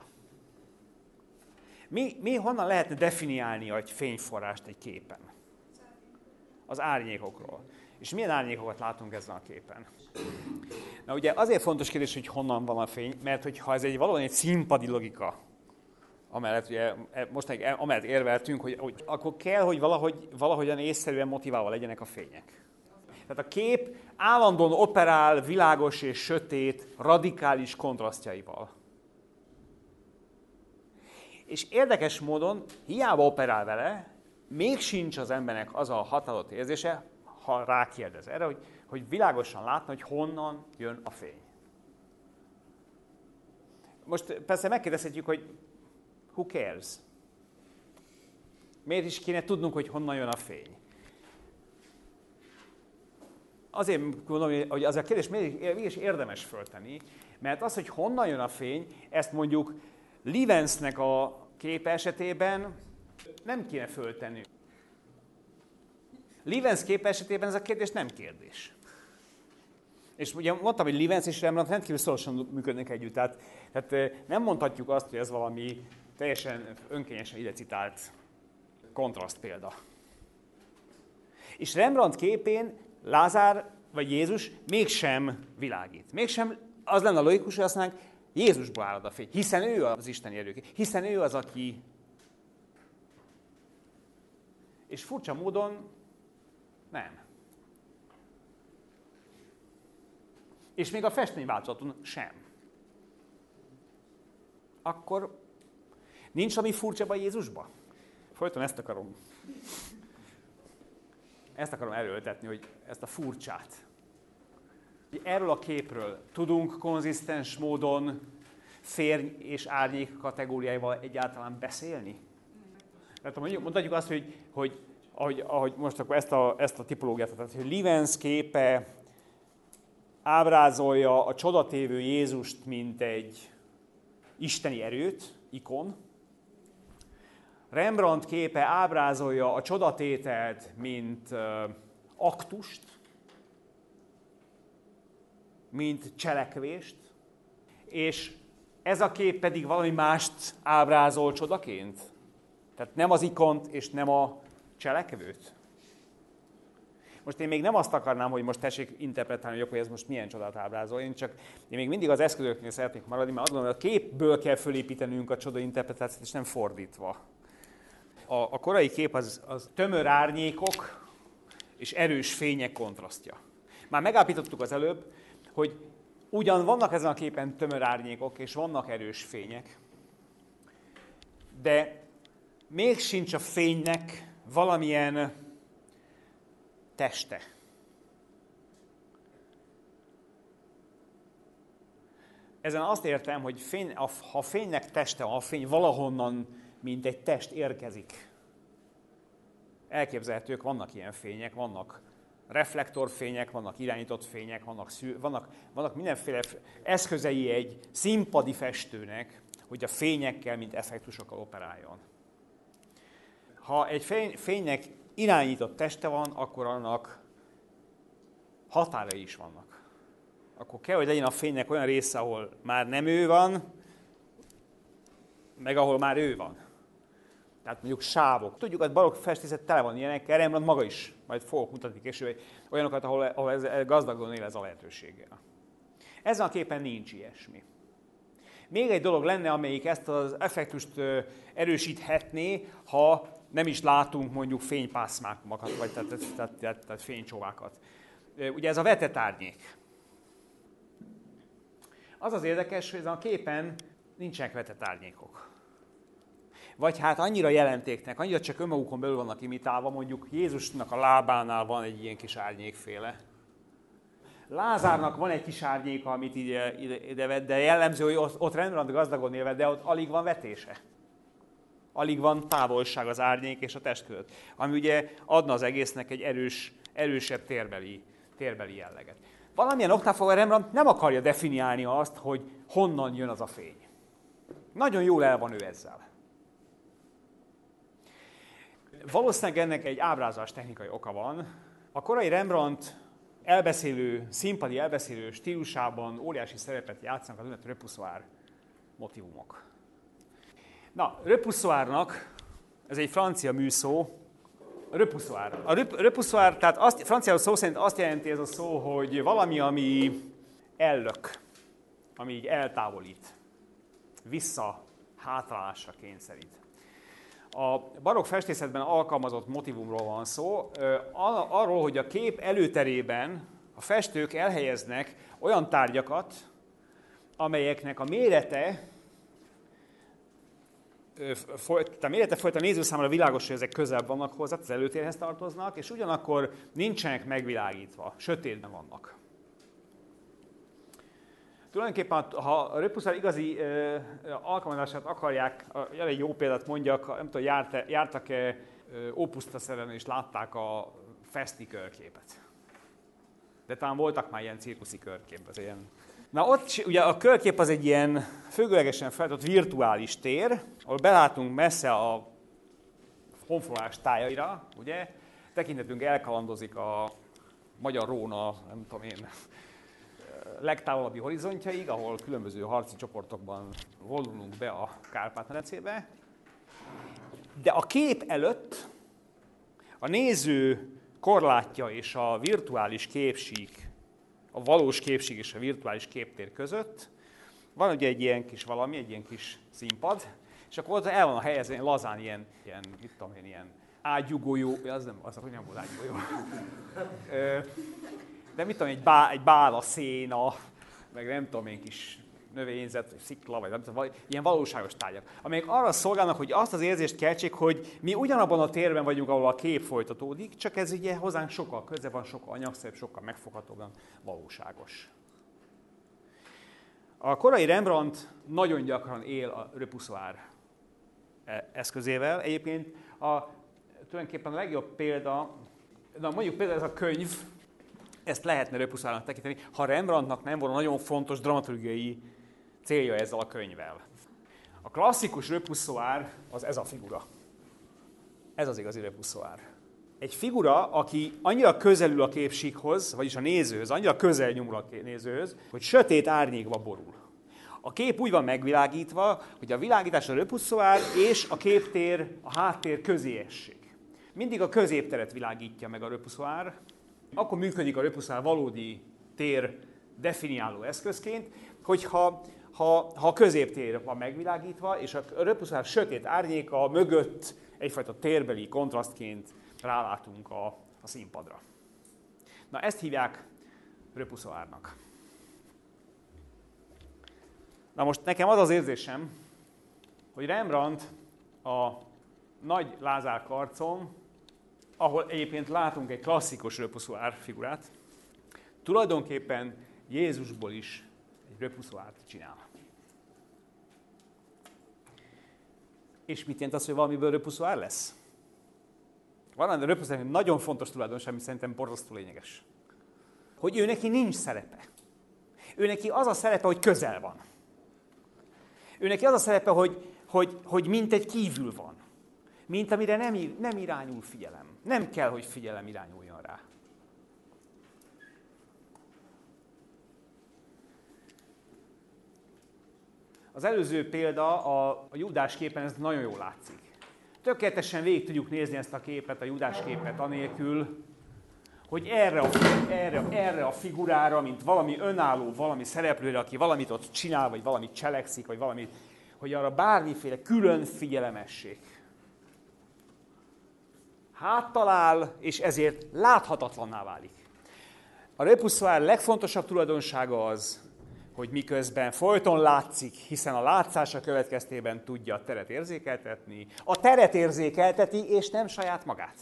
Mi, mi honnan lehetne definiálni egy fényforrást egy képen? Az árnyékokról. És milyen árnyékokat látunk ezen a képen? Na ugye azért fontos kérdés, hogy honnan van a fény, mert hogyha ez egy valóban egy színpadi logika, amellett ugye mostanig amellett érveltünk, hogy, hogy akkor kell, hogy valahogy, valahogyan észszerűen motiválva legyenek a fények. Tehát a kép állandóan operál világos és sötét, radikális kontrasztjaival. És érdekes módon, hiába operál vele, még sincs az embernek az a határozott érzése, ha rákérdez erre, hogy, hogy világosan látna, hogy honnan jön a fény. Most persze megkérdezhetjük, hogy who cares? Miért is kéne tudnunk, hogy honnan jön a fény? Azért gondolom, hogy az a kérdés mégis érdemes föltenni, mert az, hogy honnan jön a fény, ezt mondjuk Levensnek a képe esetében nem kéne föltenni. Levens képe esetében ez a kérdés nem kérdés. És ugye mondtam, hogy Levens és Rembrandt rendkívül szorosan működnek együtt, tehát, tehát nem mondhatjuk azt, hogy ez valami teljesen önkényesen ide citált kontraszt példa. És Rembrandt képén Lázár vagy Jézus mégsem világít. Mégsem az lenne a logikus, hogy azt mondanánk, Jézusból árad a fény, hiszen ő az isteni erő, hiszen ő az, aki... És furcsa módon nem. És még a festményváltozaton sem. Akkor nincs ami furcsább Jézusba? Folyton ezt akarom. Ezt akarom erőltetni, hogy ezt a furcsát. Erről a képről tudunk konzisztens módon férj és árnyék kategóriáival egyáltalán beszélni? Tehát mondjuk, mondhatjuk azt, hogy, hogy ahogy, ahogy most akkor ezt a, ezt a tipológiát, tehát hogy Levens képe ábrázolja a csodatévő Jézust, mint egy isteni erőt, ikon. Rembrandt képe ábrázolja a csodatételt, mint uh, aktust, mint cselekvést, és ez a kép pedig valami mást ábrázol csodaként. Tehát nem az ikont és nem a cselekvőt. Most én még nem azt akarnám, hogy most tessék interpretálni, hogy ez most milyen csodát ábrázol, én csak én még mindig az eszközöknél szeretnék maradni, mert azt gondolom, hogy a képből kell fölépítenünk a csoda interpretációt, és nem fordítva. A, a korai kép az, az tömör árnyékok és erős fények kontrasztja. Már megállapítottuk az előbb, hogy ugyan vannak ezen a képen tömör árnyékok, és vannak erős fények, de még sincs a fénynek valamilyen teste. Ezen azt értem, hogy fény, ha a fénynek teste, ha a fény valahonnan, mint egy test érkezik. Elképzelhetők, vannak ilyen fények, vannak reflektorfények, vannak irányított fények, vannak, szű, vannak, vannak mindenféle eszközei egy színpadi festőnek, hogy a fényekkel, mint effektusokkal operáljon. Ha egy fény, fénynek irányított teste van, akkor annak határai is vannak. Akkor kell, hogy legyen a fénynek olyan része, ahol már nem ő van, meg ahol már ő van. Tehát mondjuk sávok. Tudjuk, hogy barokk festészet tele van ilyenekkel, Rembrandt maga is, majd fogok mutatni később, olyanokat, ahol, ahol ez gazdagon él ez a lehetőséggel. Ezen a képen nincs ilyesmi. Még egy dolog lenne, amelyik ezt az effektust erősíthetné, ha nem is látunk mondjuk fénypászmákat, vagy tehát, tehát, tehát, tehát fénycsóvákat. Ugye ez a vetett árnyék. Az az érdekes, hogy ezen a képen nincsenek vetett árnyékok. Vagy hát annyira jelentéknek, annyira csak önmagukon belül vannak imitálva, mondjuk Jézusnak a lábánál van egy ilyen kis árnyékféle. Lázárnak van egy kis árnyéka, amit ide, ide, ide vett, de jellemző, hogy ott, ott Rembrandt gazdagon élve, de ott alig van vetése. Alig van távolság az árnyék és a test között. Ami ugye adna az egésznek egy erős, erősebb térbeli, térbeli jelleget. Valamilyen oknál fogva Rembrandt nem akarja definiálni azt, hogy honnan jön az a fény. Nagyon jól el van ő ezzel. Valószínűleg ennek egy ábrázolás technikai oka van. A korai Rembrandt elbeszélő, színpadi elbeszélő stílusában óriási szerepet játszanak az úgynevezett repoussoir motivumok. Na, repoussoirnak, ez egy francia műszó, repoussoir. A repoussoir, tehát azt, franciául szó szerint azt jelenti ez a szó, hogy valami, ami ellök, ami így eltávolít, vissza, hátrálásra kényszerít. A barokk festészetben alkalmazott motívumról van szó, arról, hogy a kép előterében a festők elhelyeznek olyan tárgyakat, amelyeknek a mérete, a mérete folyt a néző számára világos, hogy ezek közel vannak hozzá, az előtérhez tartoznak, és ugyanakkor nincsenek megvilágítva, sötétben vannak. Tulajdonképpen, ha a repoussoir igazi uh, alkalmazását akarják, uh, egy jó példát mondjak, nem tudom, járt, jártak-e uh, Ópusztaszeren és látták a feszti körképet. De talán voltak már ilyen cirkuszi körkép. Az ilyen. Na ott ugye a körkép az egy ilyen függőlegesen feltett virtuális tér, ahol belátunk messze a honfoglalás tájaira, ugye? Tekintetünk elkalandozik a magyar Róna, nem tudom én, legtávolabbi horizontjaig, ahol különböző harci csoportokban vonulunk be a Kárpát-medencébe. De a kép előtt a néző korlátja és a virtuális képsík, a valós képsík és a virtuális képtér között van ugye egy ilyen kis valami, egy ilyen kis színpad, és akkor ott el van a helyezve lazán ilyen, ilyen, mit tudom én, ilyen ágyugójó, az nem, az hogy nem volt ágyugójó. De mit tudom, egy, bá, egy bála széna, meg nem tudom én kis növényzet, szikla, vagy nem tudom, vagy ilyen valóságos tárgyak, amelyek arra szolgálnak, hogy azt az érzést keltsék, hogy mi ugyanabban a térben vagyunk, ahol a kép folytatódik, csak ez ugye hozzánk sokkal közel van, sokkal anyagszerűbb, sokkal megfoghatóban valóságos. A korai Rembrandt nagyon gyakran él a repoussoir eszközével. Egyébként a, tulajdonképpen a legjobb példa, na mondjuk például ez a könyv, ezt lehetne repoussoirnak tekinteni, ha Rembrandtnak nem volna nagyon fontos dramaturgiai célja ezzel a könyvvel. A klasszikus repoussoir az ez a figura. Ez az igazi repoussoir. Egy figura, aki annyira közelül a képsíkhoz, vagyis a nézőhöz, annyira közel nyomul a nézőhöz, hogy sötét árnyékba borul. A kép úgy van megvilágítva, hogy a világítás a repoussoir és a képtér, a háttér közé essék. Mindig a középteret világítja meg a repoussoir, akkor működik a repoussoir valódi tér definiáló eszközként, hogyha ha, ha a középtér van megvilágítva, és a repoussoir sötét árnyéka mögött egyfajta térbeli kontrasztként rálátunk a, a színpadra. Na, ezt hívják repoussoirnak. Na most nekem az az érzésem, hogy Rembrandt a Nagy Lázár karcon, ahol egyébként látunk egy klasszikus repoussoir figurát, tulajdonképpen Jézusból is egy repoussoirt csinál. És mit jelent az, hogy valamiből repoussoir lesz? Van a repoussoir nagyon fontos tulajdonság, ami szerintem borzasztó lényeges. Hogy ő neki nincs szerepe. Ő neki az a szerepe, hogy közel van. Ő neki az a szerepe, hogy, hogy, hogy mint egy kívül van. Mint amire nem, nem irányul figyelem. Nem kell, hogy figyelem irányuljon rá. Az előző példa, a, a Júdás képen, ez nagyon jól látszik. Tökéletesen végig tudjuk nézni ezt a képet, a Júdás képet anélkül, hogy erre a, erre, erre a figurára, mint valami önálló, valami szereplőre, aki valamit ott csinál, vagy valamit cselekszik, vagy valamit, hogy arra bármiféle külön figyelemesség. Háttal áll, és ezért láthatatlanná válik. A repoussoir legfontosabb tulajdonsága az, hogy miközben folyton látszik, hiszen a látszása következtében tudja a teret érzékeltetni, a teret érzékelteti, és nem saját magát.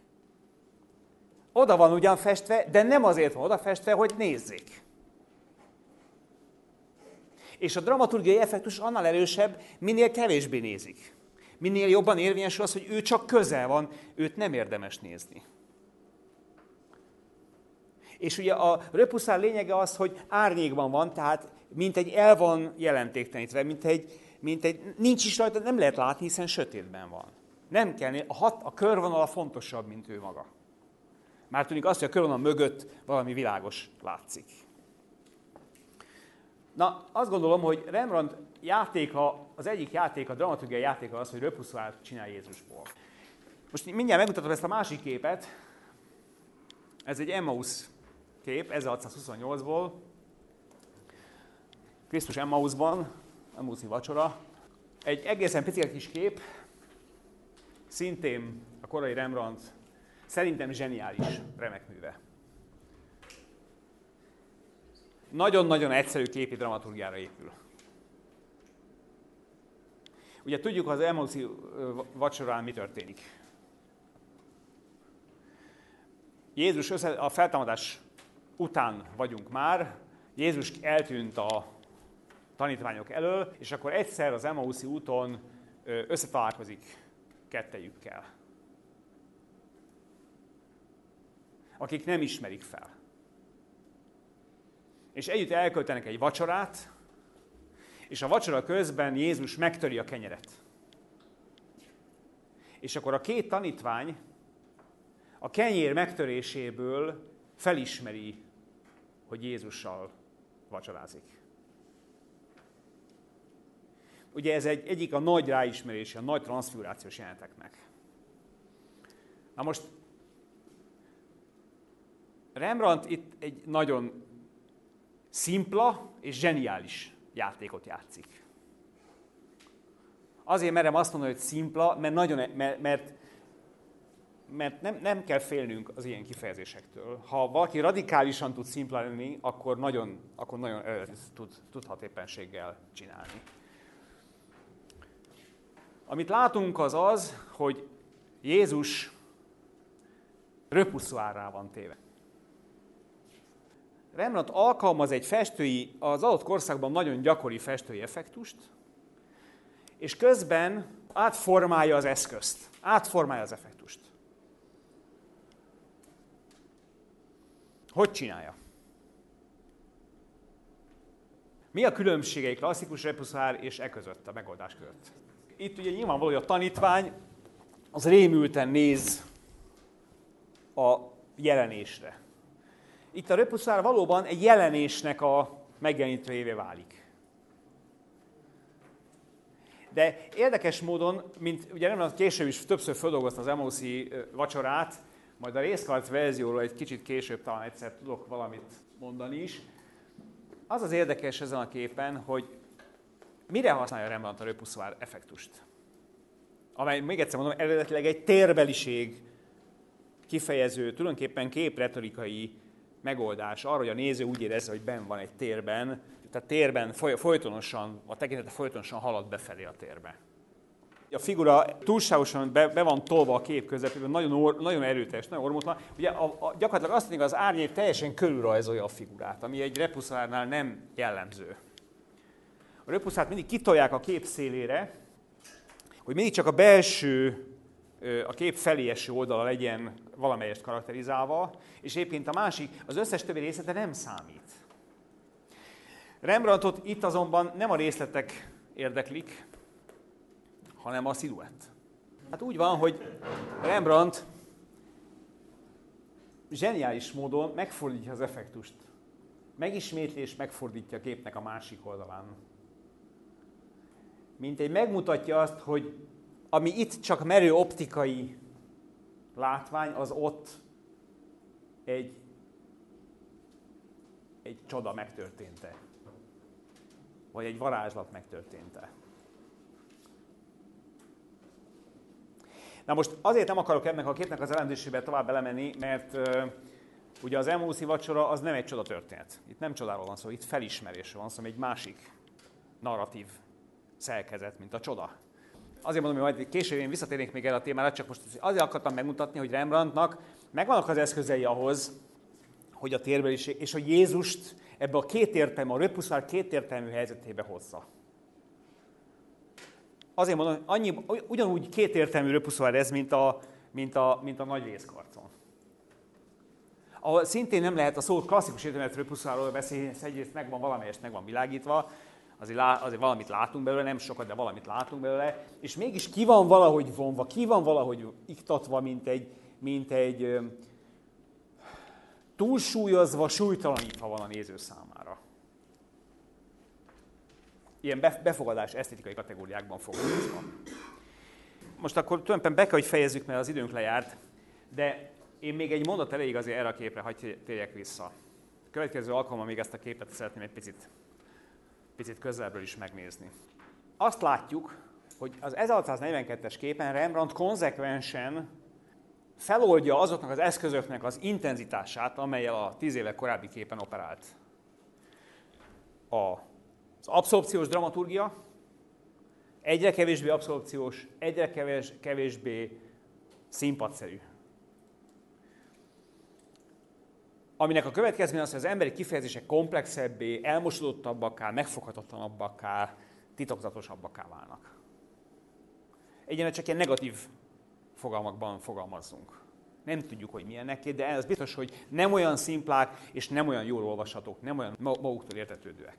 Oda van ugyan festve, de nem azért van oda festve, hogy nézzék. És a dramaturgiai effektus annál erősebb, minél kevésbé nézik. Minél jobban érvényesül az, hogy ő csak közel van, őt nem érdemes nézni. És ugye a repoussoir lényege az, hogy árnyékban van, tehát mint egy el van jelentéktelenítve, mint egy, mint egy, nincs is rajta, nem lehet látni, hiszen sötétben van. Nem kell, a, hat, a körvonala fontosabb, mint ő maga. Már tudjuk azt, hogy a körvonal mögött valami világos látszik. Na, azt gondolom, hogy Rembrandt játéka, az egyik játéka, a dramaturgiai játéka az, hogy repoussoirt csinál Jézusból. Most mindjárt megmutatom ezt a másik képet. Ez egy Emmaus kép, ezerhatszázhuszonnyolcból. Krisztus Emmausban, Emmausi vacsora. Egy egészen pici kis kép, szintén a korai Rembrandt, szerintem zseniális, remek műve. Nagyon-nagyon egyszerű képi dramaturgiára épül. Ugye tudjuk, az Emmausi vacsorán mi történik. Jézus össze, a feltámadás után vagyunk már, Jézus eltűnt a tanítványok elől, és akkor egyszer az Emmausi úton összetalálkozik kettejükkel, akik nem ismerik fel. És együtt elköltenek egy vacsorát, és a vacsora közben Jézus megtöri a kenyeret. És akkor a két tanítvány a kenyér megtöréséből felismeri, hogy Jézussal vacsorázik. Ugye ez egy, egyik a nagy ráismerése, a nagy transzfigurációs jeleneteknek. Na most Rembrandt itt egy nagyon szimpla és zseniális játékot játszik. Azért merem azt mondani, hogy szimpla, mert, nagyon, mert, mert, mert nem, nem kell félnünk az ilyen kifejezésektől. Ha valaki radikálisan tud szimpla lenni, akkor nagyon, akkor nagyon tud, tudhat éppenséggel csinálni. Amit látunk az az, hogy Jézus röpuszóárrá van téve. Rembrandt alkalmaz egy festői, az adott korszakban nagyon gyakori festői effektust, és közben átformálja az eszközt, átformálja az effektust. Hogy csinálja? Mi a különbség egy klasszikus repuszár és e között, a megoldás között? Itt ugye nyilvánvaló, hogy a tanítvány az rémülten néz a jelenésre. Itt a repuszár valóban egy jelenésnek a megjelenítőjévé válik. De érdekes módon, mint ugye Rembrandt később is többször feldolgozta az Emmausi vacsorát, majd a részkarc verzióról egy kicsit később talán egyszer tudok valamit mondani is. Az az érdekes ezen a képen, hogy mire használja Rembrandt a repuszár effektust? Amely, még egyszer mondom, eredetileg egy térbeliség kifejező, tulajdonképpen képretorikai megoldás arra, hogy a néző úgy érezze, hogy benn van egy térben, tehát térben folytonosan, a tekintete folytonosan halad befelé a térbe. A figura túlságosan be, be van tolva a kép közepében, nagyon, or, nagyon erőteljes, nagyon ormótlan. Ugye a, a, gyakorlatilag azt mondjuk, az árnyék teljesen körülrajzolja a figurát, ami egy repuszárnál nem jellemző. A repuszárt mindig kitolják a kép szélére, hogy mindig csak a belső, a kép felé eső oldala legyen valamelyest karakterizálva, és éppen a másik, az összes többi részlete nem számít. Rembrandtot itt azonban nem a részletek érdeklik, hanem a sziluett. Hát úgy van, hogy Rembrandt zseniális módon megfordítja az effektust. Megismétli és megfordítja a képnek a másik oldalán. Mint egy megmutatja azt, hogy ami itt csak merő optikai látvány, az ott egy, egy csoda megtörténte. Vagy egy varázslat megtörténte. Na most azért nem akarok ennek a képnek az elemzésébe tovább belemenni, mert uh, ugye az Emmausi vacsora az nem egy csoda történet. Itt nem csodáról van szó, itt felismerésről van szó, egy másik narratív szerkezet, mint a csoda. Azért mondom, hogy majd később én visszatérnék még erre a témára, csak most azért akartam megmutatni, hogy Rembrandtnak megvannak az eszközei ahhoz, hogy a térbeliség, és hogy Jézust ebbe a kétértelmű, a repuszár kétértelmű helyzetébe hozza. Azért mondom, hogy annyi, ugyanúgy kétértelmű repuszár ez, mint a, mint a, mint a nagy részkarcon. Ahol szintén nem lehet a szó klasszikus értelmet repuszárról beszélni, egyrészt megvan valamelyest meg van világítva, azért, lá, azért valamit látunk belőle, nem sokat, de valamit látunk belőle, és mégis ki van valahogy vonva, ki van valahogy iktatva, mint egy, mint egy ö, túlsúlyozva, súlytalanítva van a néző számára. Ilyen befogadás esztétikai kategóriákban foglalkozva. most akkor tulajdonképpen be kell, hogy fejezzük, mert az időnk lejárt, de én még egy mondat elég azért erre a képre, hagyj térjek vissza. A következő alkalommal még ezt a képet szeretném egy picit, picit közelebbről is megnézni. Azt látjuk, hogy az ezerhatszáznegyvenkettes képen Rembrandt konzekvensen feloldja azoknak az eszközöknek az intenzitását, amellyel a tíz éve korábbi képen operált. Az abszorpciós dramaturgia, egyre kevésbé abszorpciós, egyre kevés, kevésbé színpadszerű. Aminek a következménye az, hogy az emberi kifejezések komplexebbé, elmosodottabbakká, megfoghatatlanabbakká, titokzatosabbakká válnak. Egyenlően csak ilyen negatív fogalmakban fogalmazzunk. Nem tudjuk, hogy milyennek, de ez biztos, hogy nem olyan szimplák, és nem olyan jól olvashatók, nem olyan maguktól értetődőek.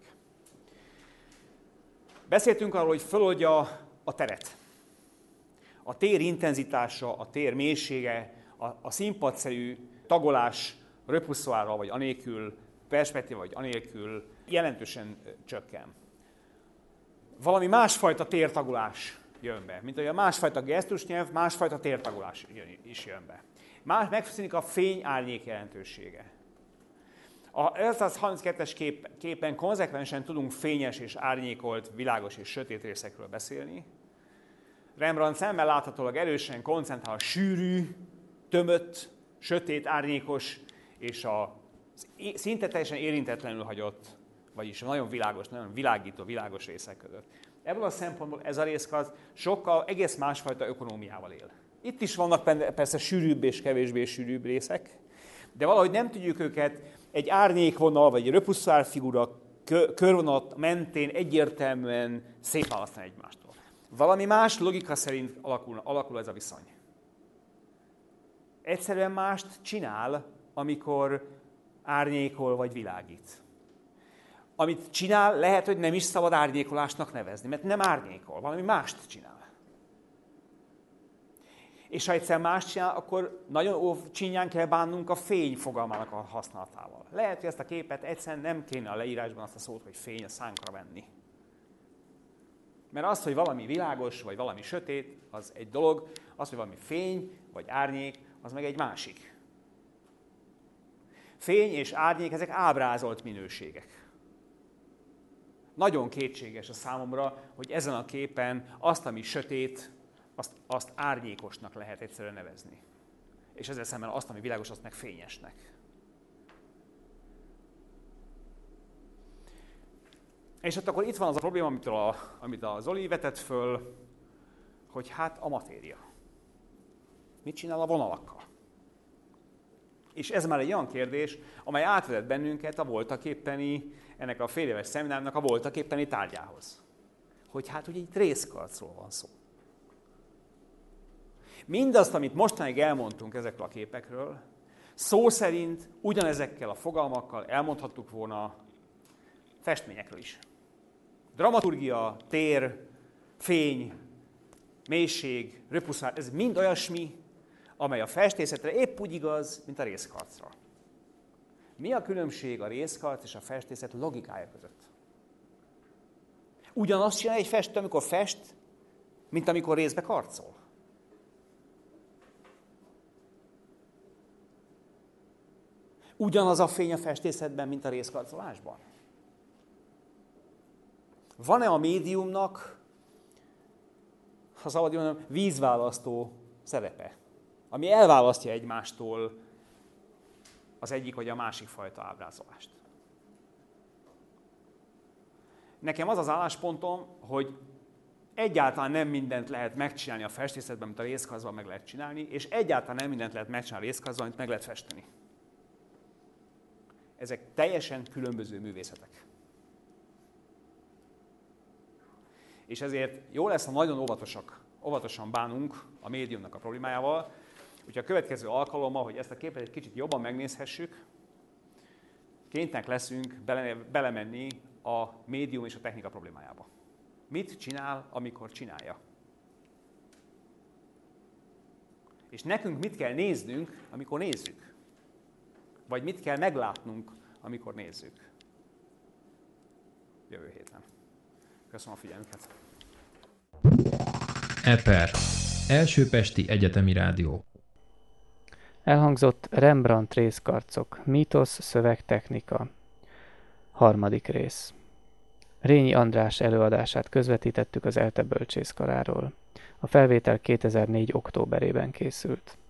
Beszéltünk arról, hogy föloldja a teret. A tér intenzitása, a tér mélysége, a, a színpadszerű tagolás repusszoárral vagy anélkül, perspektíva vagy anélkül jelentősen csökken. Valami másfajta tértagolás jön be, mint hogy a másfajta gesztusnyelv, másfajta tértagolás is jön be. Más megszűnik a fény-árnyék jelentősége. A ezerszázharminckettes kép, képen konzekvensen tudunk fényes és árnyékolt, világos és sötét részekről beszélni. Rembrandt szemmel láthatólag erősen koncentrál a sűrű, tömött, sötét, árnyékos és a szinte teljesen érintetlenül hagyott, vagyis nagyon világos, nagyon világító, világos részek között. Ebből a szempontból ez a részkard sokkal egész másfajta ökonómiával él. Itt is vannak persze sűrűbb és kevésbé sűrűbb részek, de valahogy nem tudjuk őket egy árnyékvonal vagy egy repuszoár figura körvonat mentén egyértelműen szétválasztani egymástól. Valami más logika szerint alakul, alakul ez a viszony. Egyszerűen mást csinál, amikor árnyékol vagy világít. Amit csinál, lehet, hogy nem is szabad árnyékolásnak nevezni, mert nem árnyékol, valami mást csinál. És ha egyszer más csinál, akkor nagyon csinyán kell bánnunk a fény fogalmának a használatával. Lehet, hogy ezt a képet egyszerűen nem kéne a leírásban azt a szót, hogy fény, a szánkra venni. Mert az, hogy valami világos, vagy valami sötét, az egy dolog, az, hogy valami fény, vagy árnyék, az meg egy másik. Fény és árnyék, ezek ábrázolt minőségek. Nagyon kétséges a számomra, hogy ezen a képen azt, ami sötét, azt, azt árnyékosnak lehet egyszerűen nevezni. És ezzel szemben azt, ami világos, azt meg fényesnek. És ott akkor itt van az a probléma, amit a, amit a Zoli vetett föl, hogy hát a matéria. Mit csinál a vonalakkal? És ez már egy olyan kérdés, amely átvezet bennünket a voltaképpeni, ennek a fél éves szeminárnak a voltaképpeni tárgyához. Hogy hát ugye itt részkarcról van szó. Mindazt, amit mostanáig elmondtunk ezekről a képekről, szó szerint ugyanezekkel a fogalmakkal elmondhattuk volna festményekről is. Dramaturgia, tér, fény, mélység, repuszár, ez mind olyasmi, amely a festészetre épp úgy igaz, mint a részkarcra. Mi a különbség a részkarc és a festészet logikája között? Ugyanazt csinál egy festő, amikor fest, mint amikor részbe karcol. Ugyanaz a fény a festészetben, mint a részkarcolásban. Van-e a médiumnak, ha szabad mondjam, vízválasztó szerepe, ami elválasztja egymástól az egyik vagy a másik fajta ábrázolást? Nekem az az álláspontom, hogy egyáltalán nem mindent lehet megcsinálni a festészetben, amit a részkarcban meg lehet csinálni, és egyáltalán nem mindent lehet megcsinálni a részkarcban, amit meg lehet festeni. Ezek teljesen különböző művészetek. És ezért jó lesz, ha nagyon óvatosak, óvatosan bánunk a médiumnak a problémájával, úgyhogy a következő alkalommal, hogy ezt a képet egy kicsit jobban megnézhessük, kénytelenek leszünk bele, belemenni a médium és a technika problémájába. Mit csinál, amikor csinálja? És nekünk mit kell néznünk, amikor nézzük? Vagy mit kell meglátnunk, amikor nézzük? Jövő héten. Köszönöm a figyelmüket. Eper. Első Pesti Egyetemi Rádió. Elhangzott Rembrandt részkarcok, mítosz, szövegtechnika. Harmadik rész. Rényi András előadását közvetítettük az ELTE bölcsészkaráról. A felvétel kétezer-négy októberében készült.